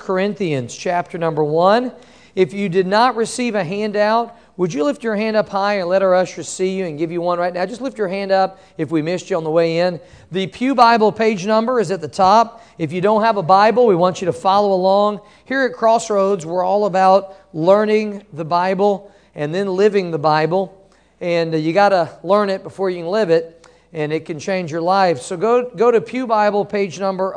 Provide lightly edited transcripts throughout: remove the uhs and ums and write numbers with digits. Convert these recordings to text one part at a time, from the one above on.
Corinthians chapter number 1. If you did not receive a handout, would you lift your hand up high and let our ushers see you and give you one right now? Just lift your hand up if we missed you on the way in. The Pew Bible page number is at the top. If you don't have a Bible, we want you to follow along. Here at Crossroads, we're all about learning the Bible and then living the Bible. And you got to learn it before you can live it, and it can change your life. So go to Pew Bible page number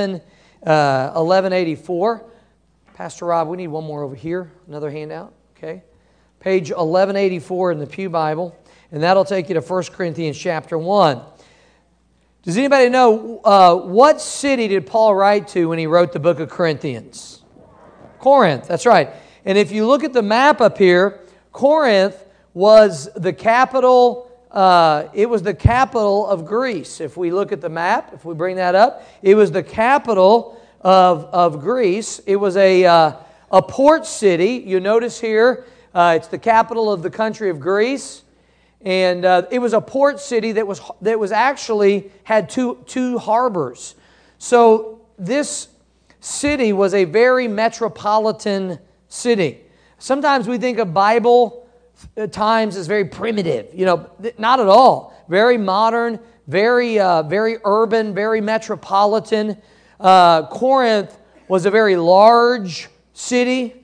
1184. Pastor Rob, we need one more over here. Another handout. Okay. Page 1184 in the Pew Bible. And that'll take you to 1 Corinthians chapter 1. Does anybody know what city did Paul write to when he wrote the book of Corinthians? Corinth. That's right. And if you look at the map up here, Corinth was the capital. It was the capital of Greece. If we look at the map, if we bring that up, it was the capital of Greece. It was a port city. You notice here, it's the capital of the country of Greece, and it was a port city that was actually had two harbors. So this city was a very metropolitan city. Sometimes we think of Bible times as very primitive. You know, not at all. Very modern, very urban, very metropolitan. Corinth was a very large city.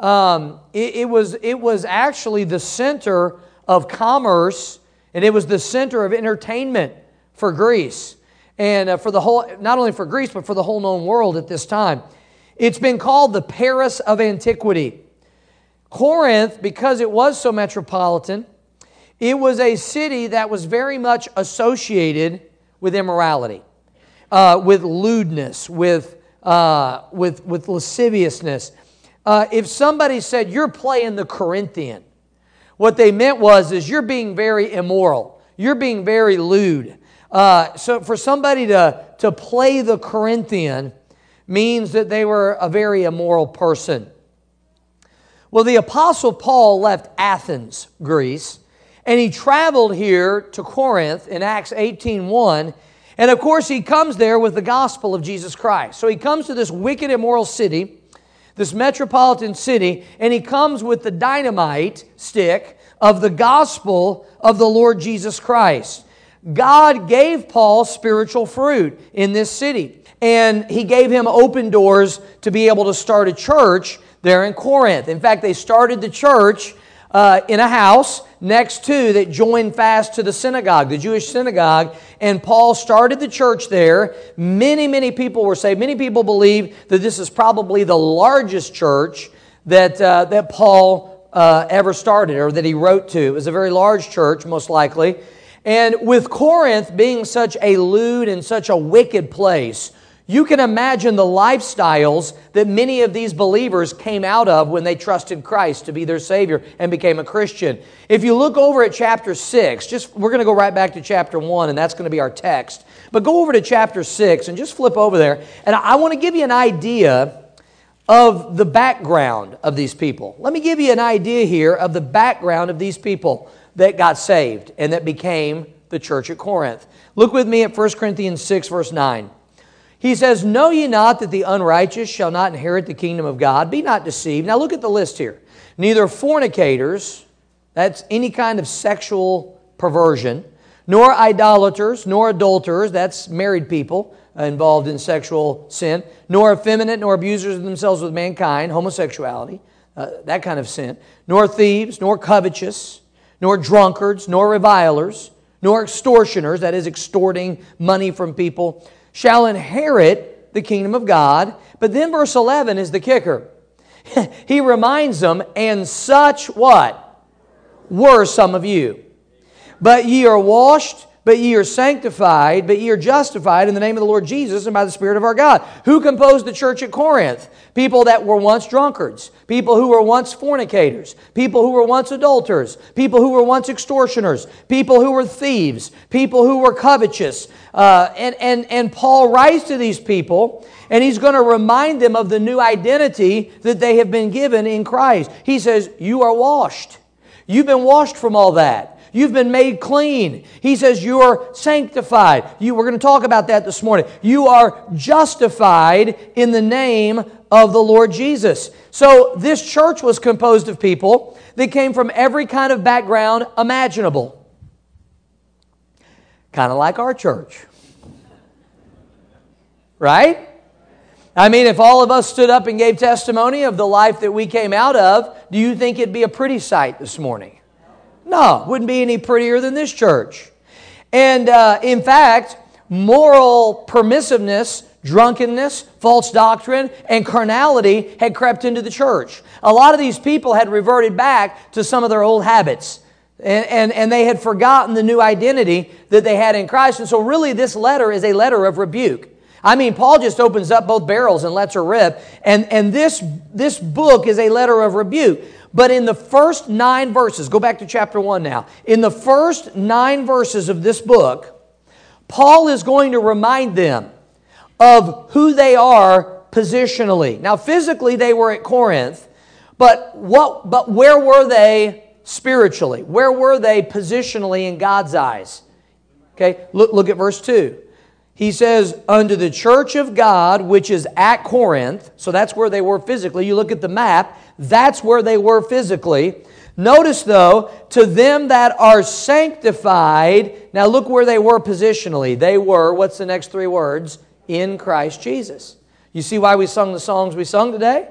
It was actually the center of commerce, and it was the center of entertainment for Greece, and for the whole, not only for Greece, but for the whole known world at this time. It's been called the Paris of antiquity. Corinth, because it was so metropolitan, it was a city that was very much associated with immorality, with lewdness, with lasciviousness. If somebody said, "You're playing the Corinthian," what they meant is you're being very immoral. You're being very lewd. So for somebody to play the Corinthian means that they were a very immoral person. Well, the Apostle Paul left Athens, Greece, and he traveled here to Corinth in Acts 18:1. And of course, he comes there with the gospel of Jesus Christ. So he comes to this wicked, immoral city, this metropolitan city, and he comes with the dynamite stick of the gospel of the Lord Jesus Christ. God gave Paul spiritual fruit in this city, and he gave him open doors to be able to start a church there in Corinth. In fact, they started the church in a house next to that joined fast to the synagogue, the Jewish synagogue, and Paul started the church there. Many people were saved. Many people believe that this is probably the largest church that Paul ever started, or that he wrote to. It was a very large church, most likely. And with Corinth being such a lewd and such a wicked place, you can imagine the lifestyles that many of these believers came out of when they trusted Christ to be their Savior and became a Christian. If you look over at chapter 6, we're going to go right back to chapter 1, and that's going to be our text. But go over to chapter 6 and just flip over there. And I want to give you an idea of the background of these people. Let me give you an idea here of the background of these people that got saved and that became the church at Corinth. Look with me at 1 Corinthians 6, verse 9. He says, "Know ye not that the unrighteous shall not inherit the kingdom of God? Be not deceived." Now look at the list here. "Neither fornicators," that's any kind of sexual perversion, "nor idolaters, nor adulterers," that's married people involved in sexual sin, "nor effeminate, nor abusers of themselves with mankind," homosexuality, that kind of sin, "nor thieves, nor covetous, nor drunkards, nor revilers, nor extortioners," that is extorting money from people, "shall inherit the kingdom of God." But then verse 11 is the kicker. He reminds them, "And such," what? "Were some of you. But ye are washed, but ye are sanctified, but ye are justified in the name of the Lord Jesus and by the Spirit of our God." Who composed the church at Corinth? People that were once drunkards, people who were once fornicators, people who were once adulterers, people who were once extortioners, people who were thieves, people who were covetous. And Paul writes to these people, and he's going to remind them of the new identity that they have been given in Christ. He says, "You are washed. You've been washed from all that. You've been made clean. He says you are sanctified. We're going to talk about that this morning. You are justified in the name of the Lord Jesus. So this church was composed of people that came from every kind of background imaginable. Kind of like our church. Right? I mean, if all of us stood up and gave testimony of the life that we came out of, do you think it'd be a pretty sight this morning? No, it wouldn't be any prettier than this church. And in fact, moral permissiveness, drunkenness, false doctrine, and carnality had crept into the church. A lot of these people had reverted back to some of their old habits. And they had forgotten the new identity that they had in Christ. And so really this letter is a letter of rebuke. I mean, Paul just opens up both barrels and lets her rip. And this book is a letter of rebuke. But in the first 9 verses, go back to chapter 1 now. In the first 9 verses of this book, Paul is going to remind them of who they are positionally. Now, physically, they were at Corinth. But where were they spiritually? Where were they positionally in God's eyes? Okay, look at verse 2. He says, unto the church of God, which is at Corinth. So that's where they were physically. You look at the map, that's where they were physically. Notice, though, to them that are sanctified. Now look where they were positionally. They were, what's the next 3 words? In Christ Jesus. You see why we sung the songs we sung today?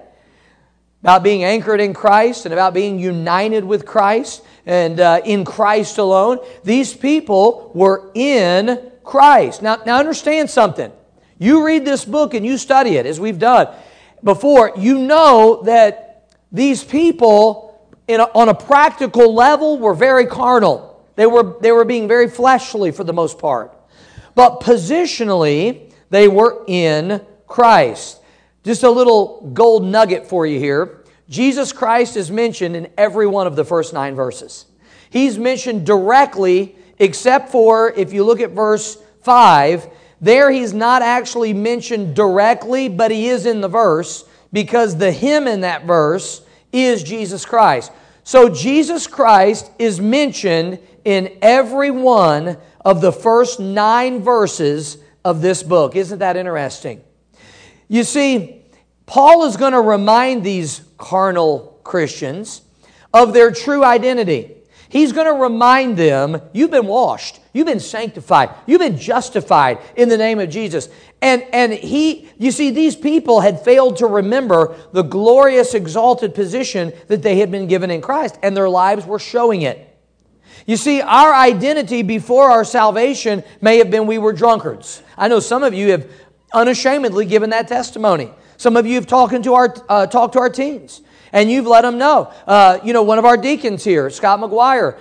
About being anchored in Christ and about being united with Christ and in Christ alone. These people were in Christ. Now understand something. You read this book and you study it, as we've done before. You know that these people, on a practical level, were very carnal. They were being very fleshly for the most part. But positionally, they were in Christ. Just a little gold nugget for you here. Jesus Christ is mentioned in every one of the first 9 verses. He's mentioned directly, except for, if you look at verse 5, there he's not actually mentioned directly, but he is in the verse, because the him in that verse is Jesus Christ. So Jesus Christ is mentioned in every one of the first 9 verses of this book. Isn't that interesting? You see, Paul is going to remind these carnal Christians of their true identity. He's going to remind them, you've been washed, you've been sanctified, you've been justified in the name of Jesus. And you see, these people had failed to remember the glorious, exalted position that they had been given in Christ, and their lives were showing it. You see, our identity before our salvation may have been we were drunkards. I know some of you have unashamedly given that testimony. Some of you have talked to our teens, and you've let them know. One of our deacons here, Scott McGuire,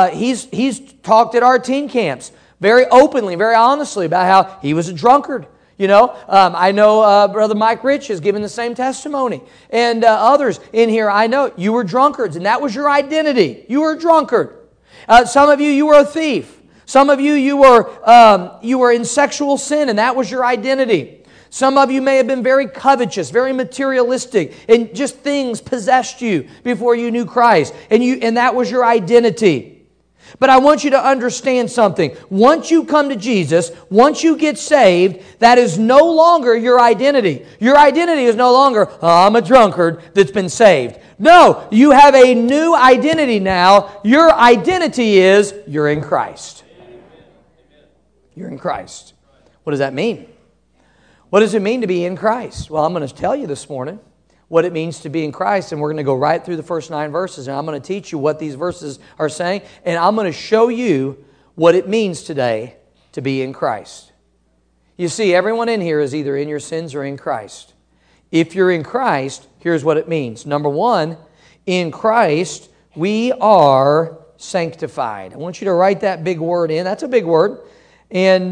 he's talked at our teen camps very openly, very honestly about how he was a drunkard. I know Brother Mike Rich has given the same testimony. And others in here, I know you were drunkards, and that was your identity. You were a drunkard. Some of you were a thief. Some of you were in sexual sin, and that was your identity. Some of you may have been very covetous, very materialistic, and just things possessed you before you knew Christ, and that was your identity. But I want you to understand something. Once you come to Jesus, once you get saved, that is no longer your identity. Your identity is no longer, I'm a drunkard that's been saved. No, you have a new identity now. Your identity is you're in Christ. You're in Christ. What does that mean? What does it mean to be in Christ? Well, I'm going to tell you this morning what it means to be in Christ, and we're going to go right through the first 9 verses, and I'm going to teach you what these verses are saying, and I'm going to show you what it means today to be in Christ. You see, everyone in here is either in your sins or in Christ. If you're in Christ, here's what it means. Number 1, in Christ, we are sanctified. I want you to write that big word in. That's a big word. And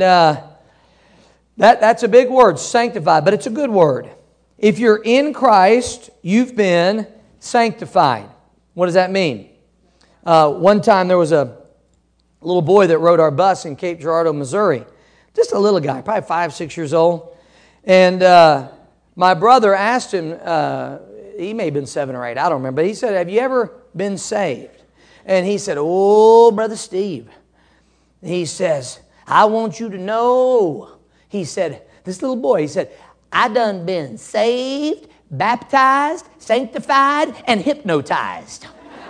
that's a big word, sanctified, but it's a good word. If you're in Christ, you've been sanctified. What does that mean? One time there was a little boy that rode our bus in Cape Girardeau, Missouri. Just a little guy, probably 5, 6 years old. And my brother asked him, he may have been 7 or 8, I don't remember, but he said, have you ever been saved? And he said, "Oh, Brother Steve," he says, "I want you to know," he said, this little boy, he said, "I done been saved, baptized, sanctified, and hypnotized."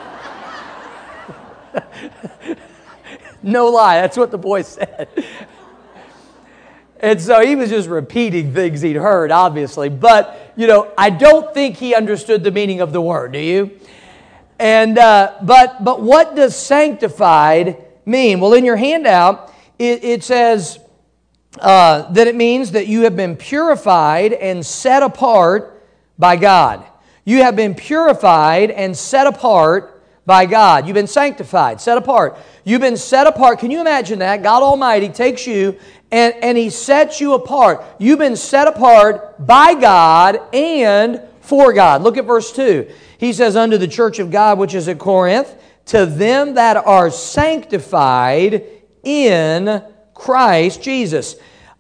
No lie, that's what the boy said. And so he was just repeating things he'd heard, obviously. But, I don't think he understood the meaning of the word, do you? And but what does sanctified mean? Well, in your handout, it says that it means that you have been purified and set apart by God. You have been purified and set apart by God. You've been sanctified, set apart. You've been set apart. Can you imagine that? God Almighty takes you and He sets you apart. You've been set apart by God and for God. Look at verse 2. He says, "Unto the church of God which is at Corinth, to them that are sanctified in Christ Jesus."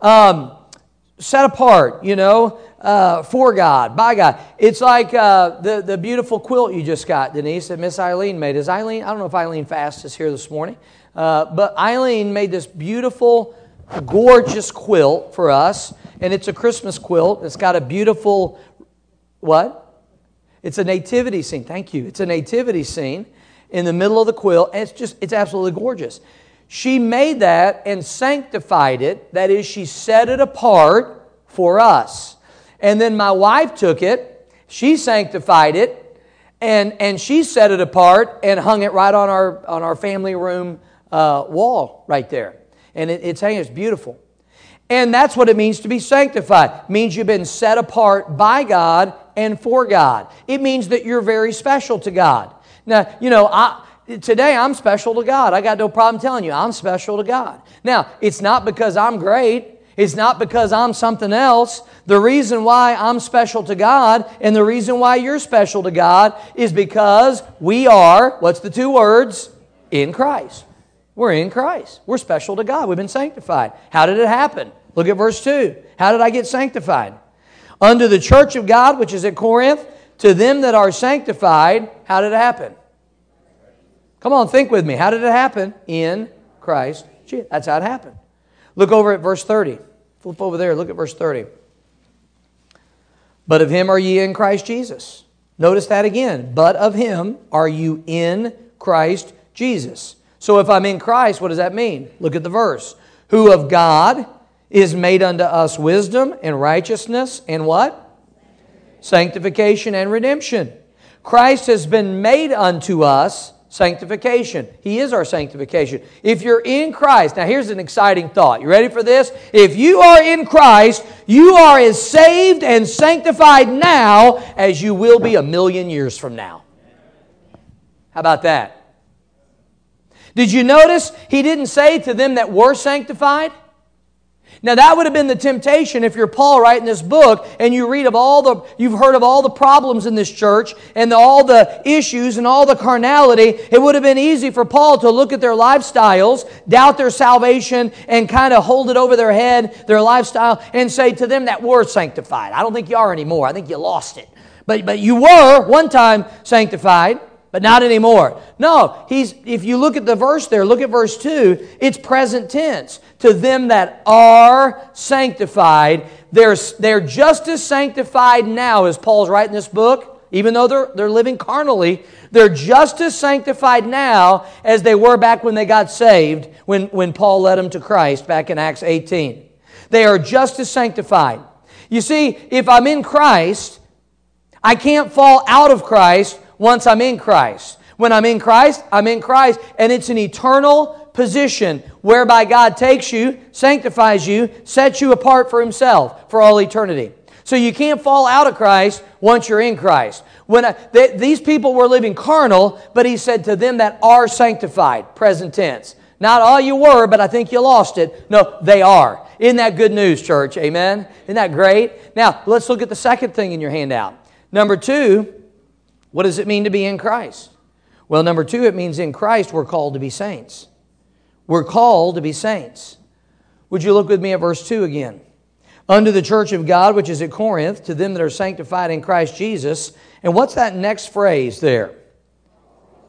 Set apart, for God, by God. It's like the beautiful quilt you just got, Denise, that Miss Eileen made. I don't know if Eileen Fast is here this morning, but Eileen made this beautiful, gorgeous quilt for us, and it's a Christmas quilt. It's got a beautiful, what? It's a nativity scene. Thank you. It's a nativity scene in the middle of the quilt, and it's absolutely gorgeous. She made that and sanctified it. That is, she set it apart for us. And then my wife took it, she sanctified it, and she set it apart and hung it right on our family room wall right there. And it's hanging, it's beautiful. And that's what it means to be sanctified. It means you've been set apart by God and for God. It means that you're very special to God. Now, today I'm special to God. I got no problem telling you I'm special to God. Now, it's not because I'm great. It's not because I'm something else. The reason why I'm special to God and the reason why you're special to God is because we are, what's the two words? In Christ. We're in Christ. We're special to God. We've been sanctified. How did it happen? Look at verse 2. How did I get sanctified? Unto the church of God, which is at Corinth, to them that are sanctified, how did it happen? Come on, think with me. How did it happen? In Christ Jesus. That's how it happened. Look over at verse 30. Flip over there. Look at verse 30. But of Him are ye in Christ Jesus. Notice that again. But of Him are you in Christ Jesus. So if I'm in Christ, what does that mean? Look at the verse. Who of God is made unto us wisdom and righteousness and what? Sanctification and redemption. Christ has been made unto us sanctification. He is our sanctification. If you're in Christ, now here's an exciting thought. You ready for this? If you are in Christ, you are as saved and sanctified now as you will be 1,000,000 years from now. How about that? Did you notice He didn't say to them that were sanctified? Now that would have been the temptation if you're Paul writing this book and you read of you've heard of all the problems in this church and all the issues and all the carnality. It would have been easy for Paul to look at their lifestyles, doubt their salvation, and kind of hold it over their head, their lifestyle, and say to them that were sanctified. I don't think you are anymore. I think you lost it. But you were one time sanctified, but not anymore. No, if you look at the verse there, look at verse 2, it's present tense. To them that are sanctified, they're just as sanctified now as Paul's writing this book, even though they're living carnally. They're just as sanctified now as they were back when they got saved, when Paul led them to Christ back in Acts 18. They are just as sanctified. You see, if I'm in Christ, I can't fall out of Christ once I'm in Christ. When I'm in Christ, I'm in Christ, and it's an eternal position whereby God takes you, sanctifies you, sets you apart for Himself for all eternity. So you can't fall out of Christ once you're in Christ. These people were living carnal, but He said to them that are sanctified, present tense. Not all you were, but I think you lost it. No, they are. Isn't that good news, church? Amen? Isn't that great? Now, let's look at the second thing in your handout. Number 2, what does it mean to be in Christ? Well, number 2, it means in Christ we're called to be saints. We're called to be saints. Would you look with me at verse 2 again? Unto the church of God, which is at Corinth, to them that are sanctified in Christ Jesus. And what's that next phrase there?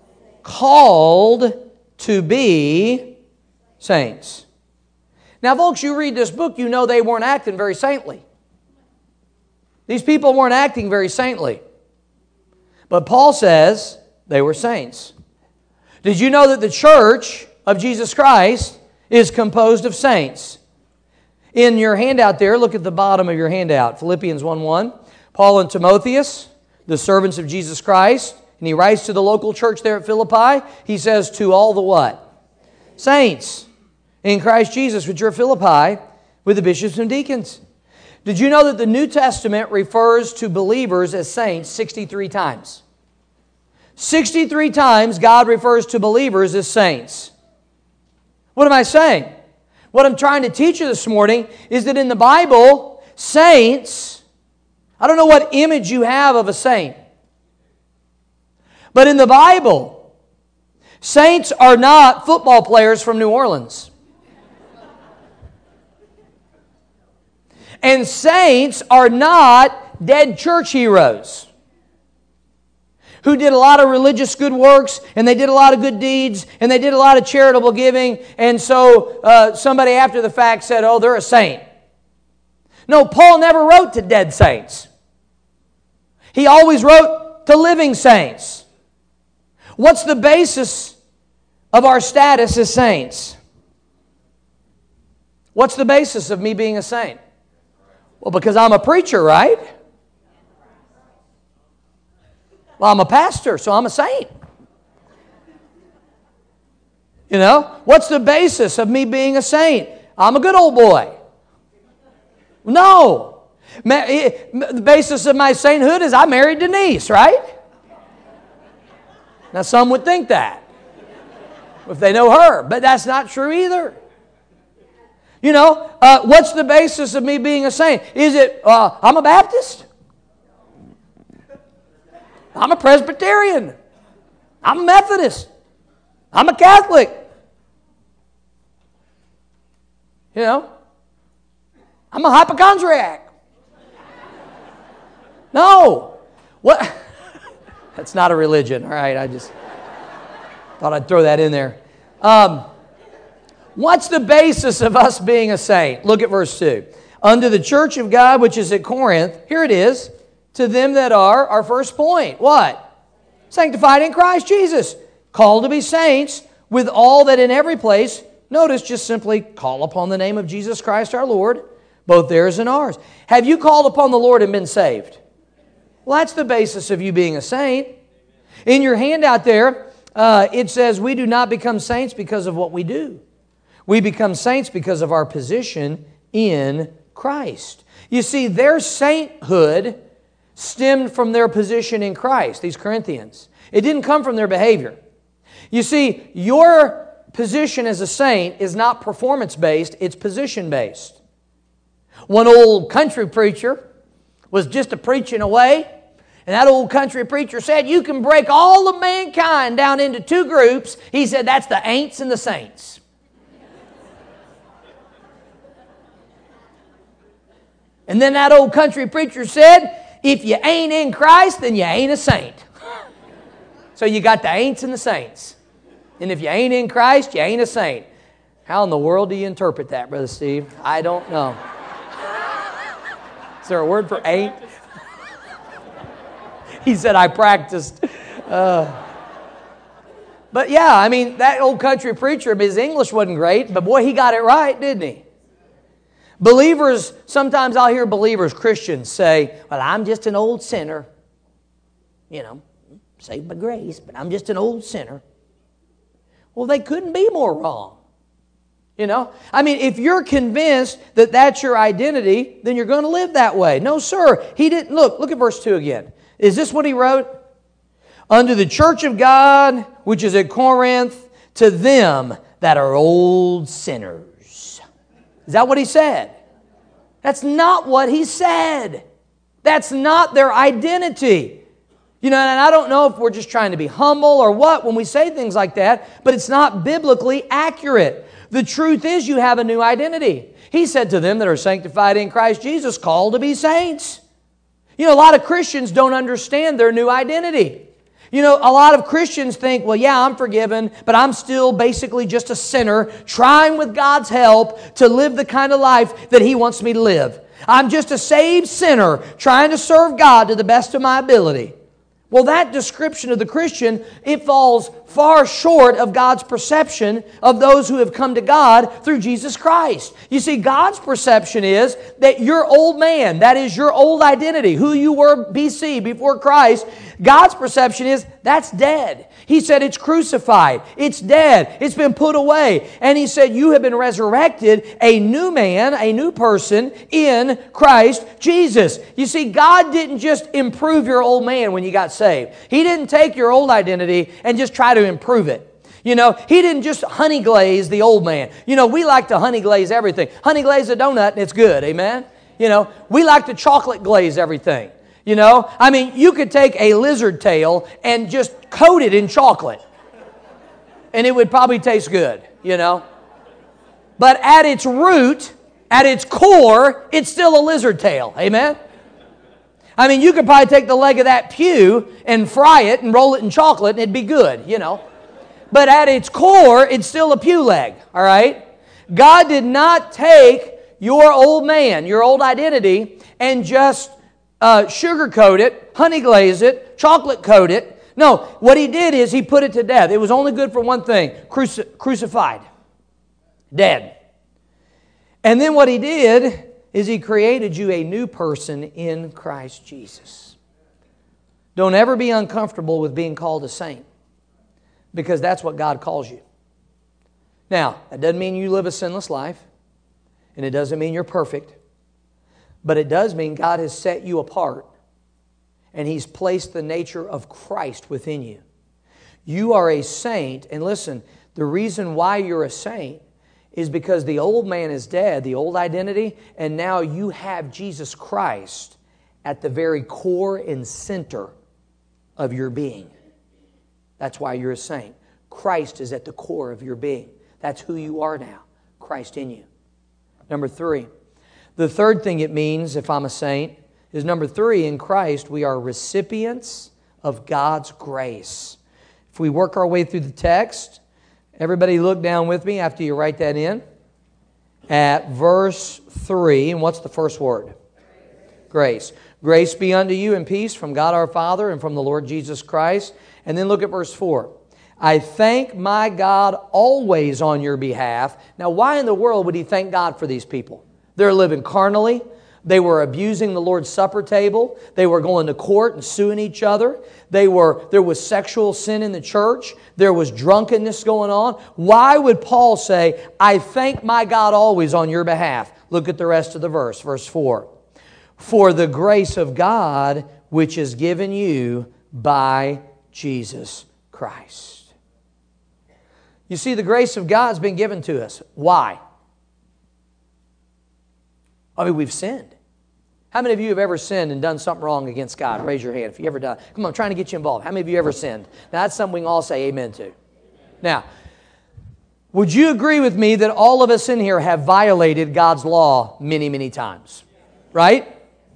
called to be saints. Now, folks, you read this book, you know they weren't acting very saintly. These people weren't acting very saintly. But Paul says they were saints. Did you know that the church of Jesus Christ is composed of saints? In your handout there, look at the bottom of your handout, Philippians 1:1. Paul and Timotheus, the servants of Jesus Christ, and he writes to the local church there at Philippi. He says, to all the what? Saints in Christ Jesus, which are at Philippi, with the bishops and deacons. Did you know that the New Testament refers to believers as saints 63 times? 63 times God refers to believers as saints. What am I saying? What I'm trying to teach you this morning is that in the Bible, saints, I don't know what image you have of a saint, but in the Bible, saints are not football players from New Orleans. And saints are not dead church heroes who did a lot of religious good works, and they did a lot of good deeds, and they did a lot of charitable giving, and so somebody after the fact said, oh, they're a saint. No, Paul never wrote to dead saints. He always wrote to living saints. What's the basis of our status as saints? What's the basis of me being a saint? Well, because I'm a preacher, right? Well, I'm a pastor, so I'm a saint. You know, what's the basis of me being a saint? I'm a good old boy. No. The basis of my sainthood is I married Denise, right? Now, some would think that if they know her, but that's not true either. You know, what's the basis of me being a saint? Is it, I'm a Baptist? I'm a Presbyterian. I'm a Methodist. I'm a Catholic. You know, I'm a hypochondriac. No. What? That's not a religion. All right, I just thought I'd throw that in there. What's the basis of us being a saint? Look at verse 2. Unto the church of God which is at Corinth, here it is, to them that are, our first point, what? Sanctified in Christ Jesus, called to be saints, with all that in every place, notice, just simply call upon the name of Jesus Christ our Lord, both theirs and ours. Have you called upon the Lord and been saved? Well, that's the basis of you being a saint. In your handout there, it says, we do not become saints because of what we do. We become saints because of our position in Christ. You see, their sainthood stemmed from their position in Christ, these Corinthians. It didn't come from their behavior. You see, your position as a saint is not performance-based, it's position-based. One old country preacher was just a preaching away, and that old country preacher said, you can break all of mankind down into two groups. He said, that's the ain'ts and the saints. And then that old country preacher said, if you ain't in Christ, then you ain't a saint. So you got the ain'ts and the saints. And if you ain't in Christ, you ain't a saint. How in the world do you interpret that, Brother Steve? I don't know. Is there a word for ain't? He said, I practiced. But yeah, I mean, that old country preacher, his English wasn't great, but boy, he got it right, didn't he? Believers, sometimes I'll hear believers, Christians, say, well, I'm just an old sinner. You know, saved by grace, but I'm just an old sinner. Well, they couldn't be more wrong. You know, I mean, if you're convinced that that's your identity, then you're going to live that way. No, sir. He didn't. Look at verse 2 again. Is this what he wrote? Unto the church of God, which is at Corinth, to them that are old sinners. Is that what he said? That's not what he said. That's not their identity. You know, and I don't know if we're just trying to be humble or what when we say things like that, but it's not biblically accurate. The truth is you have a new identity. He said to them that are sanctified in Christ Jesus, called to be saints. You know, a lot of Christians don't understand their new identity. You know, a lot of Christians think, well, yeah, I'm forgiven, but I'm still basically just a sinner trying with God's help to live the kind of life that He wants me to live. I'm just a saved sinner trying to serve God to the best of my ability. Well, that description of the Christian, it falls far short of God's perception of those who have come to God through Jesus Christ. You see, God's perception is that your old man, that is your old identity, who you were BC, before Christ, God's perception is that's dead. He said it's crucified. It's dead. It's been put away. And He said you have been resurrected, a new man, a new person in Christ Jesus. You see, God didn't just improve your old man when you got saved. He didn't take your old identity and just try to improve it. You know, He didn't just honey glaze the old man. You know, we like to honey glaze everything. Honey glaze a donut and it's good, amen? You know, we like to chocolate glaze everything. You know, I mean, you could take a lizard tail and just coat it in chocolate, and it would probably taste good, you know. But at its root, at its core, it's still a lizard tail, amen? I mean, you could probably take the leg of that pew and fry it and roll it in chocolate, and it'd be good, you know. But at its core, it's still a pew leg, all right? God did not take your old man, your old identity, and just sugarcoat it, honey glaze it, chocolate coat it. No, what He did is He put it to death. It was only good for one thing, crucified, dead. And then what He did is He created you a new person in Christ Jesus. Don't ever be uncomfortable with being called a saint, because that's what God calls you. Now, that doesn't mean you live a sinless life, and it doesn't mean you're perfect. But it does mean God has set you apart, and He's placed the nature of Christ within you. You are a saint, and listen, the reason why you're a saint is because the old man is dead, the old identity, and now you have Jesus Christ at the very core and center of your being. That's why you're a saint. Christ is at the core of your being. That's who you are now, Christ in you. Number 3. The third thing it means, if I'm a saint, is number 3, in Christ, we are recipients of God's grace. If we work our way through the text, everybody look down with me after you write that in, at verse 3. And what's the first word? Grace. Grace be unto you and peace from God our Father and from the Lord Jesus Christ. And then look at verse 4. I thank my God always on your behalf. Now, why in the world would He thank God for these people? They're living carnally. They were abusing the Lord's Supper table. They were going to court and suing each other. There was sexual sin in the church. There was drunkenness going on. Why would Paul say, I thank my God always on your behalf? Look at the rest of the verse, verse 4. For the grace of God which is given you by Jesus Christ. You see, the grace of God's been given to us. Why? I mean, we've sinned. How many of you have ever sinned and done something wrong against God? Raise your hand if you ever done. Come on, I'm trying to get you involved. How many of you ever sinned? Now, that's something we can all say amen to. Now, would you agree with me that all of us in here have violated God's law many, many times? Right?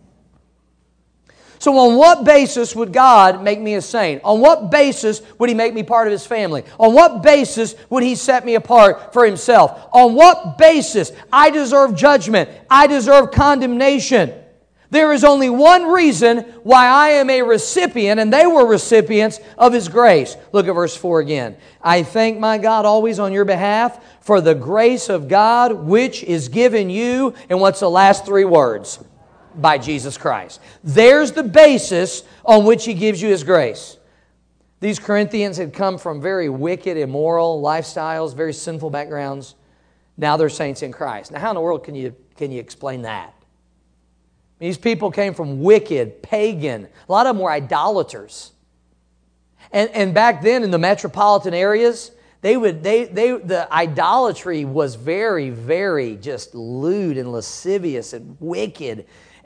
So on what basis would God make me a saint? On what basis would He make me part of His family? On what basis would He set me apart for Himself? On what basis? I deserve judgment. I deserve condemnation. There is only one reason why I am a recipient, and they were recipients of His grace. Look at verse 4 again. I thank my God always on your behalf for the grace of God which is given you. And what's the last 3 words? By Jesus Christ. There's the basis on which He gives you His grace. These Corinthians had come from very wicked, immoral lifestyles, very sinful backgrounds. Now they're saints in Christ. Now how in the world can you explain that? These people came from wicked, pagan. A lot of them were idolaters. And back then in the metropolitan areas, the idolatry was very, very just lewd and lascivious and wicked.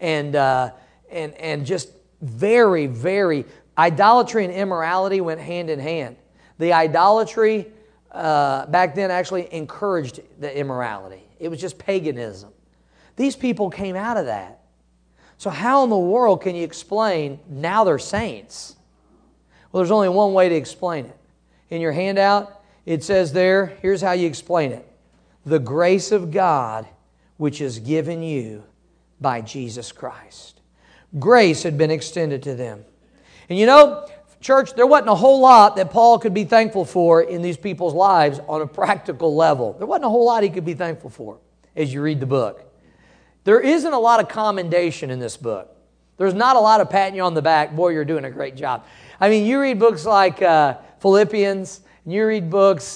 And just very, very, idolatry and immorality went hand in hand. The idolatry back then actually encouraged the immorality. It was just paganism. These people came out of that. So how in the world can you explain now they're saints? Well, there's only one way to explain it. In your handout, it says there, here's how you explain it. The grace of God which is given you by Jesus Christ. Grace had been extended to them. And you know, church, there wasn't a whole lot that Paul could be thankful for in these people's lives on a practical level. There wasn't a whole lot he could be thankful for as you read the book. There isn't a lot of commendation in this book. There's not a lot of patting you on the back, boy, you're doing a great job. I mean, you read books like Philippians, and you read books,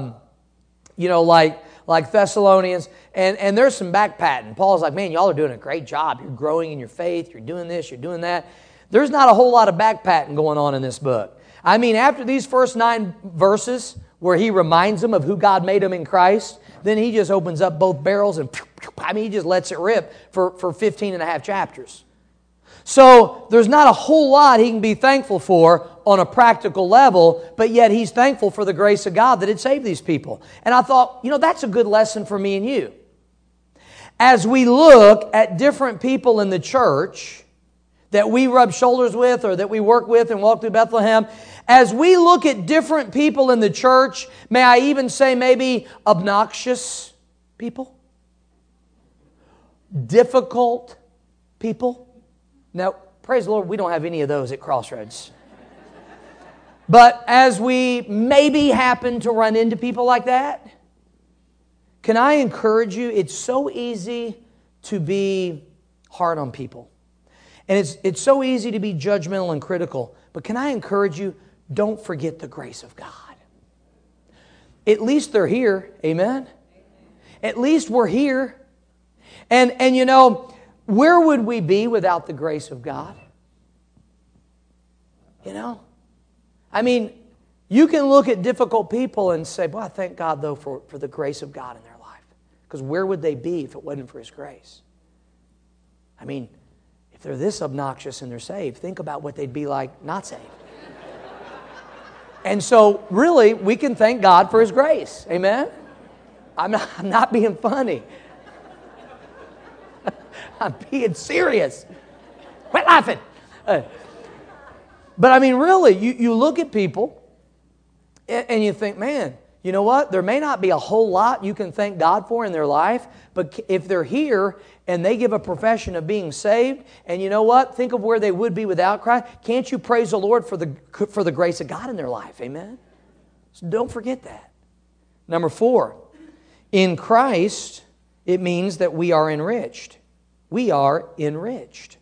like Thessalonians, and there's some back patting. Paul's like, man, y'all are doing a great job. You're growing in your faith. You're doing this. You're doing that. There's not a whole lot of back patting going on in this book. I mean, after these first 9 verses where he reminds them of who God made them in Christ, then he just opens up both barrels and he just lets it rip for 15 and a half chapters. So there's not a whole lot he can be thankful for on a practical level, but yet he's thankful for the grace of God that had saved these people. And I thought, that's a good lesson for me and you. As we look at different people in the church that we rub shoulders with or that we work with and walk through Bethlehem, as we look at different people in the church, may I even say maybe obnoxious people? Difficult people? Now, praise the Lord, we don't have any of those at Crossroads. But as we maybe happen to run into people like that, can I encourage you, it's so easy to be hard on people. And it's so easy to be judgmental and critical. But can I encourage you, don't forget the grace of God. At least they're here, amen? At least we're here. And where would we be without the grace of God? I mean, you can look at difficult people and say, I thank God, though, for the grace of God in their life. Because where would they be if it wasn't for His grace? I mean, if they're this obnoxious and they're saved, think about what they'd be like not saved. And so, really, we can thank God for His grace. Amen? I'm not being funny. I'm being serious. Quit laughing. But I mean, really, you look at people and you think, man, you know what? There may not be a whole lot you can thank God for in their life, but if they're here and they give a profession of being saved, and you know what? Think of where they would be without Christ. Can't you praise the Lord for the grace of God in their life? Amen? So don't forget that. Number 4, in Christ, it means that we are enriched. We are enriched.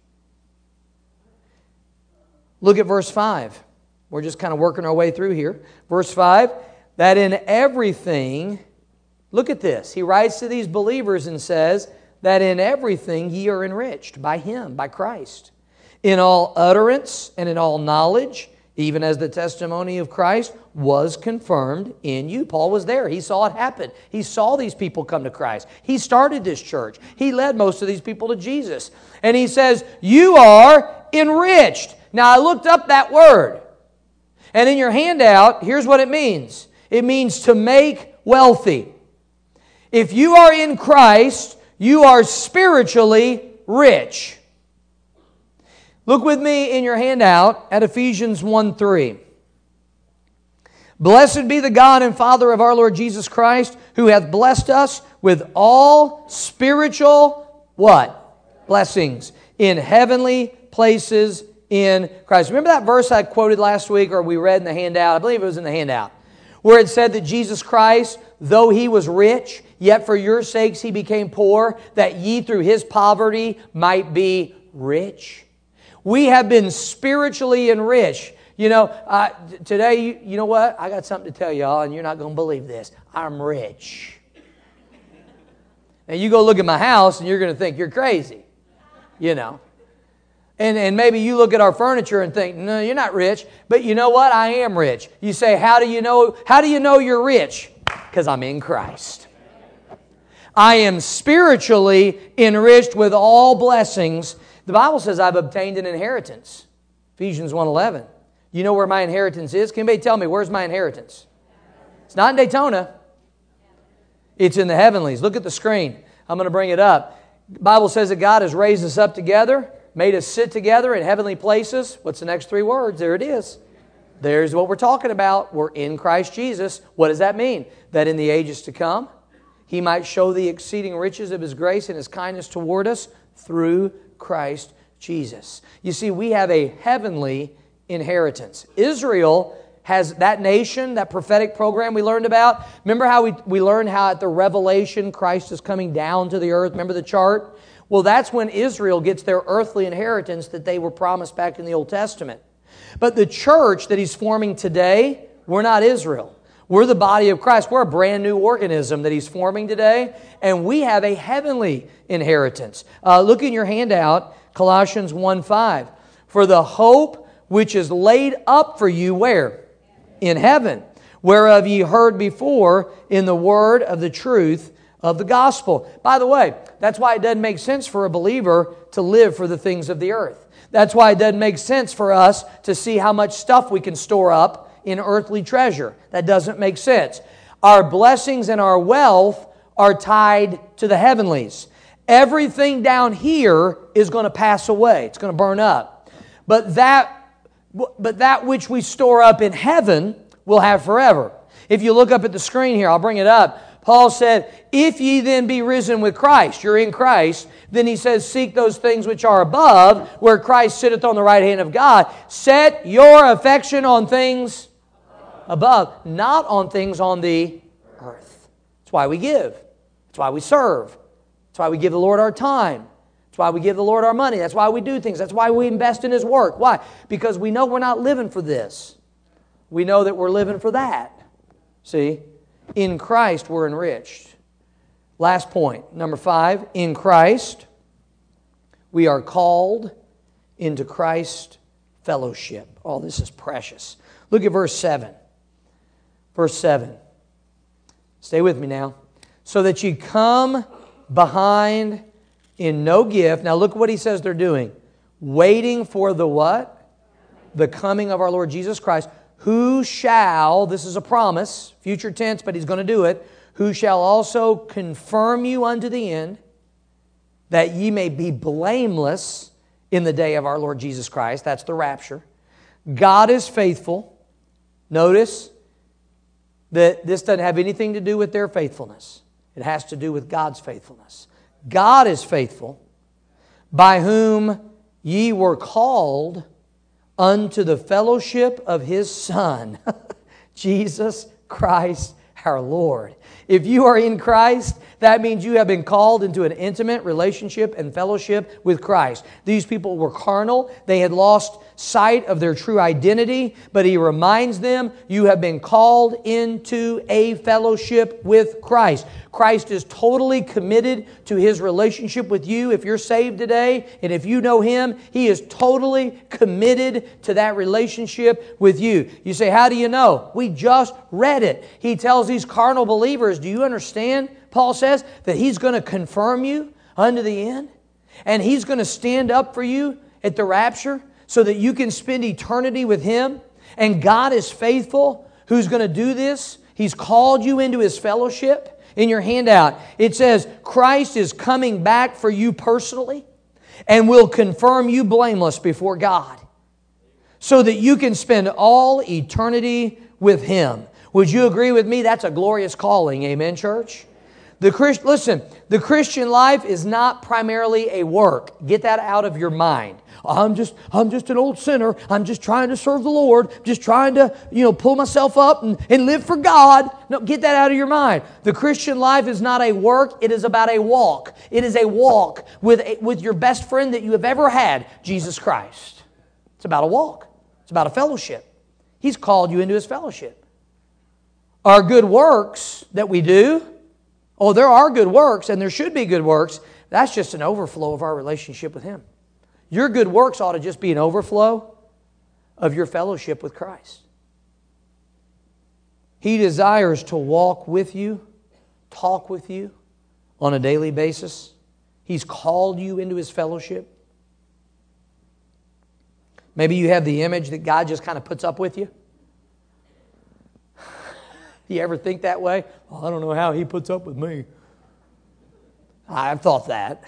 Look at verse 5. We're just kind of working our way through here. Verse 5, that in everything, look at this. He writes to these believers and says, that in everything ye are enriched by Him, by Christ. In all utterance and in all knowledge, even as the testimony of Christ was confirmed in you. Paul was there. He saw it happen. He saw these people come to Christ. He started this church. He led most of these people to Jesus. And he says, you are enriched. Now, I looked up that word. And in your handout, here's what it means. It means to make wealthy. If you are in Christ, you are spiritually rich. Look with me in your handout at Ephesians 1:3. Blessed be the God and Father of our Lord Jesus Christ, who hath blessed us with all spiritual, what? Blessings in heavenly places in Christ. Remember that verse I quoted last week, or we read in the handout? I believe it was in the handout, where it said that Jesus Christ, though He was rich, yet for your sakes He became poor, that ye through His poverty might be rich. We have been spiritually enriched. Today, you know what? I got something to tell y'all, and you're not going to believe this. I'm rich. Now, you go look at my house, and you're going to think you're crazy. And maybe you look at our furniture and think, no, you're not rich. But you know what? I am rich. You say, how do you know you're rich? Because I'm in Christ. I am spiritually enriched with all blessings. The Bible says I've obtained an inheritance. Ephesians 1:11. You know where my inheritance is? Can anybody tell me, where's my inheritance? It's not in Daytona. It's in the heavenlies. Look at the screen. I'm going to bring it up. The Bible says that God has raised us up together, made us sit together in heavenly places. What's the next 3 words? There it is. There's what we're talking about. We're in Christ Jesus. What does that mean? That in the ages to come, He might show the exceeding riches of His grace and His kindness toward us through Christ Jesus. You see, we have a heavenly inheritance. Israel has that nation, that prophetic program we learned about. Remember how we learned how at the Revelation Christ is coming down to the earth? Remember the chart? Well, that's when Israel gets their earthly inheritance that they were promised back in the Old Testament. But the church that He's forming today, we're not Israel. We're the body of Christ. We're a brand new organism that He's forming today, and we have a heavenly inheritance. Look in your handout, Colossians 1:5. For the hope which is laid up for you, where? In heaven, whereof ye heard before in the word of the truth of the gospel. By the way, that's why it doesn't make sense for a believer to live for the things of the earth. That's why it doesn't make sense for us to see how much stuff we can store up in earthly treasure. That doesn't make sense. Our blessings and our wealth are tied to the heavenlies. Everything down here is going to pass away. It's going to burn up. But that which we store up in heaven we'll have forever. If you look up at the screen here, I'll bring it up. Paul said, if ye then be risen with Christ, you're in Christ, then he says, seek those things which are above, where Christ sitteth on the right hand of God. Set your affection on things above, not on things on the earth. That's why we give. That's why we serve. That's why we give the Lord our time. That's why we give the Lord our money. That's why we do things. That's why we invest in His work. Why? Because we know we're not living for this. We know that we're living for that. See? In Christ we're enriched. Last point, number 5. In Christ we are called into Christ's fellowship. Oh, this is precious. Look at verse 7. Verse 7. Stay with me now. So that ye come behind in no gift. Now look what he says they're doing. Waiting for the what? The coming of our Lord Jesus Christ. Who shall, this is a promise, future tense, but He's going to do it. Who shall also confirm you unto the end, that ye may be blameless in the day of our Lord Jesus Christ. That's the rapture. God is faithful. Notice that this doesn't have anything to do with their faithfulness. It has to do with God's faithfulness. God is faithful, by whom ye were called unto the fellowship of His Son, Jesus Christ our Lord. If you are in Christ, that means you have been called into an intimate relationship and fellowship with Christ. These people were carnal. They had lost sight of their true identity, but He reminds them, you have been called into a fellowship with Christ. Christ is totally committed to His relationship with you. If you're saved today, and if you know Him, He is totally committed to that relationship with you. You say, how do you know? We just read it. He tells these carnal believers, do you understand? Paul says that He's going to confirm you unto the end. And He's going to stand up for you at the rapture so that you can spend eternity with Him. And God is faithful, who's going to do this. He's called you into His fellowship. In your handout, it says, Christ is coming back for you personally and will confirm you blameless before God so that you can spend all eternity with Him. Would you agree with me? That's a glorious calling. Amen, church? Listen, the Christian life is not primarily a work. Get that out of your mind. I'm just an old sinner. I'm just trying to serve the Lord. Just trying to, pull myself up and live for God. No, get that out of your mind. The Christian life is not a work. It is about a walk. It is a walk with your best friend that you have ever had, Jesus Christ. It's about a walk. It's about a fellowship. He's called you into His fellowship. Our good works that we do, there are good works, and there should be good works. That's just an overflow of our relationship with Him. Your good works ought to just be an overflow of your fellowship with Christ. He desires to walk with you, talk with you on a daily basis. He's called you into His fellowship. Maybe you have the image that God just kind of puts up with you. You ever think that way? Well, I don't know how He puts up with me. I've thought that.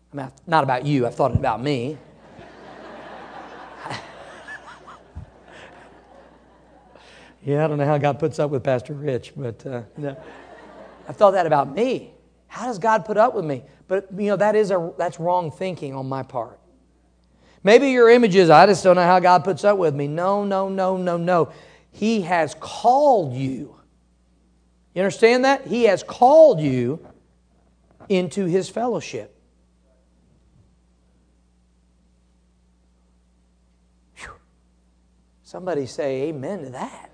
Not about you, I've thought it about me. Yeah, I don't know how God puts up with Pastor Rich, but no. I've thought that about me. How does God put up with me? But, that's wrong thinking on my part. Maybe your image is, I just don't know how God puts up with me. No. He has called you. You understand that? He has called you into His fellowship. Whew. Somebody say amen to that.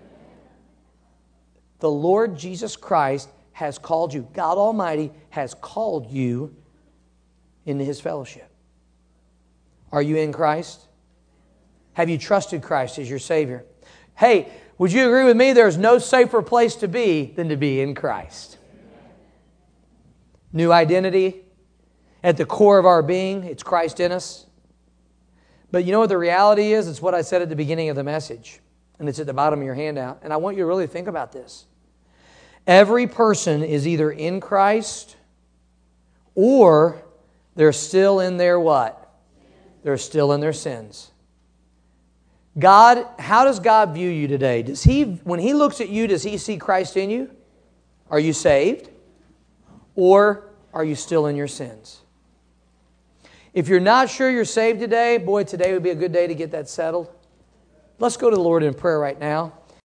The Lord Jesus Christ has called you. God Almighty has called you into His fellowship. Are you in Christ? Have you trusted Christ as your Savior? Hey, would you agree with me? There's no safer place to be than to be in Christ. New identity. At the core of our being, it's Christ in us. But you know what the reality is? It's what I said at the beginning of the message. And it's at the bottom of your handout. And I want you to really think about this. Every person is either in Christ or they're still in their what? They're still in their sins. God, how does God view you today? When He looks at you, does He see Christ in you? Are you saved? Or are you still in your sins? If you're not sure you're saved today, boy, today would be a good day to get that settled. Let's go to the Lord in prayer right now.